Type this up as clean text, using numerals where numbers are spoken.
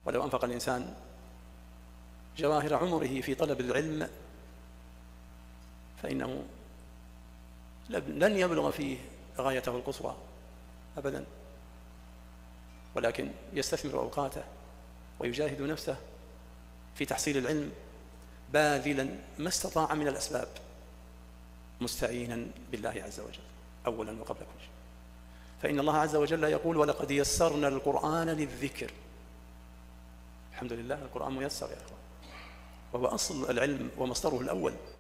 ولو أنفق الإنسان جواهر عمره في طلب العلم فإنه لن يبلغ فيه غايته القصوى أبدا، ولكن يستثمر أوقاته ويجاهد نفسه في تحصيل العلم باذلا ما استطاع من الأسباب، مستعينا بالله عز وجل أولا وقبل كل شيء. فإن الله عز وجل يقول: ولقد يسرنا القرآن للذكر. الحمد لله القرآن ميسر يا أخوان، وهو أصل العلم ومصدره الأول.